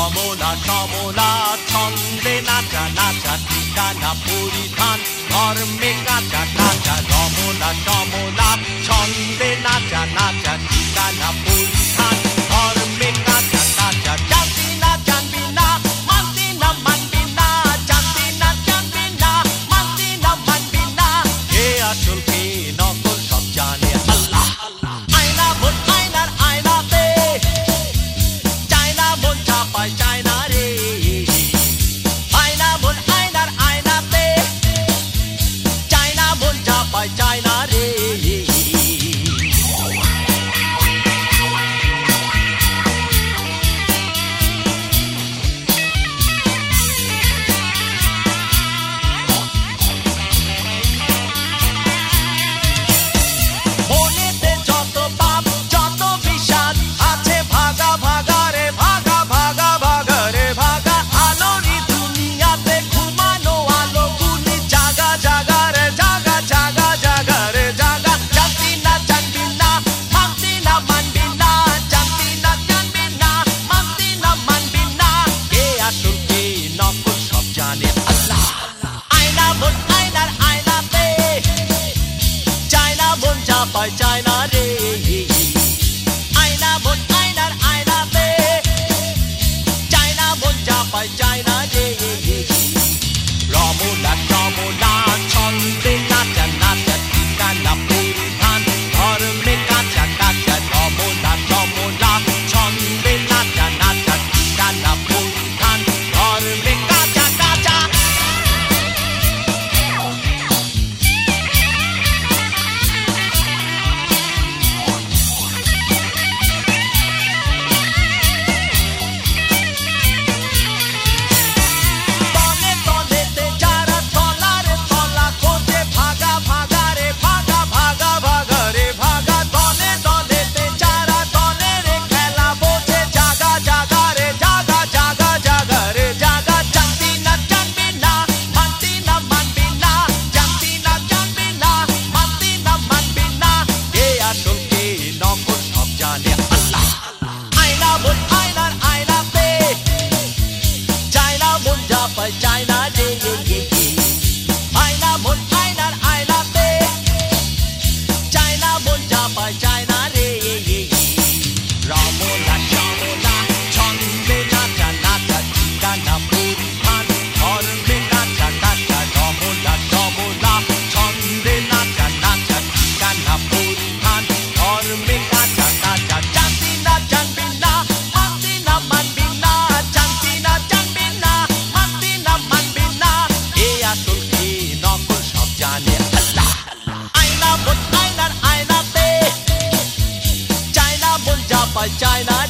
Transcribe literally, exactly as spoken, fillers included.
রমলা সমলা ছন্দে নাচা নাচা ঠিকানা পরিধান ধর্মে কাঁচা কাঁচা রমলা সমলা ছন্দে নাচা নাচা ঠিকানা পরিধান ধর্মে কাঁচা কাঁচা জানবি না জানবি না মানবি না মানবি না জানবি না জানবি না মানবি না মানবি না কে আসল কে নকল সব জানে আল্লাহ আয়না ভোট আয়নার আয়নাতে চায়না মন চাপায় চায়না রে আয়না ভোট আয়নার আয়নাতে চায়না মন চাপায় চায়না রে চায়না রে আয়না ভোট আয়নার আয়নাতে চায়না মন চাপায় চায়না রে রমলা সমলা ছন্দে নাচা নাচা ঠিকানা পরিধান ধর্মে কাঁচা কাঁচা রমলা সমলা ছন্দে নাচা নাচা ঠিকানা পরিধান ধর্মে কাঁচা কাঁচা চায়না রে আয়না ভোট আয়নার আয়নাতে চায়না মন চাপায় চায়না রে রমলা সমলা ছন্দে নাচা নাচা ঠিকানা পরিধান ধর্মে কাঁচা কাঁচা রমলা সমলা ছন্দে নাচা নাচা ঠিকানা পরিধান ধর্মে কাঁচা কাঁচা জানবি না জানবি না মানবি না মানবি না জানবি না জানবি না আসল কি নকল সব জানে আল্লাহ আয়না ভোট আয়নার আয়নাতে চায়না মন চাপায় চায়না